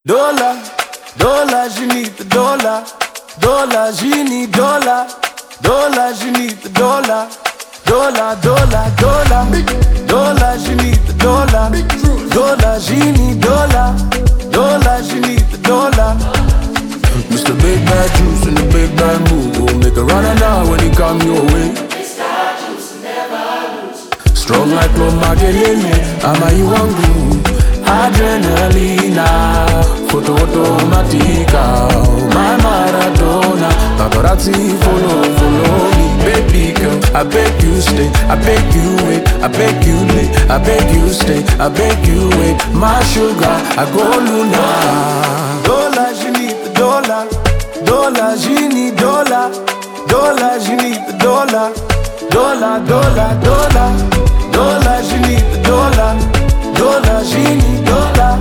Dollar, dollar, je need the dollar. Dollar, je need dollar. Dollar, je need the dollar. Dollar, dollar, dollar. Dollar, je need the dollar. Dollar, je need dollar. Dollar, je need the dollar. Mr. Big Bad Juice in the big bad mood. Go make a run now when he come your way. Strong like Lord Magelele, I'm a you want adrenalina, photo automatica, my Maradona, paparazzi follow me, baby girl, I beg you stay, I beg you wait, I beg you lay, I beg you stay, I beg you wait, my sugar, I go Luna. Dollar, je need the dollar, dollar, je need dollar, dollar, je need the dollar, dollar, dollar, dollar, dollar, je need the dollar. Dollar, je need dollar.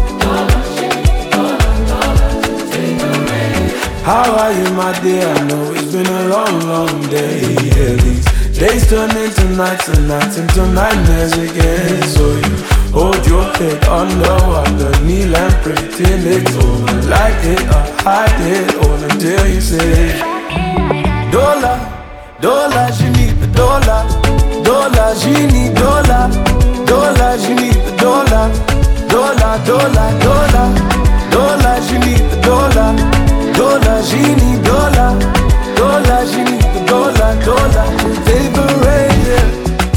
How are you, my dear? I know it's been a long, long day. Yeah, these days turn into nights and nights into nightmares again. So you hold your head underwater, kneel and pray till it's over. Like it or hide it all until you say dollar, dollar, je need the dollar. Dollar, je need dollar. Dollar, je need the dollar. Dollar, dollar, dollar. Dollar, je need the dollar. Dollar, je need dollar. Dollar, je need the dollar. Dollar, favorite, yeah.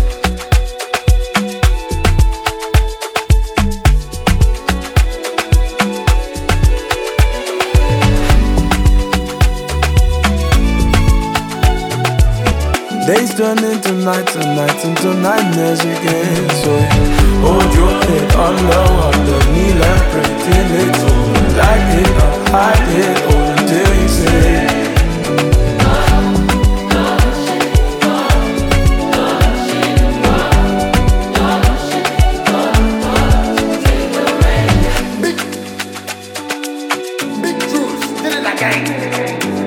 Days turn into nights and nights into nightmares again. So hold your head underwater, kneel and pray till it's over. Like it or hide it all until you say Big Juice, did it again.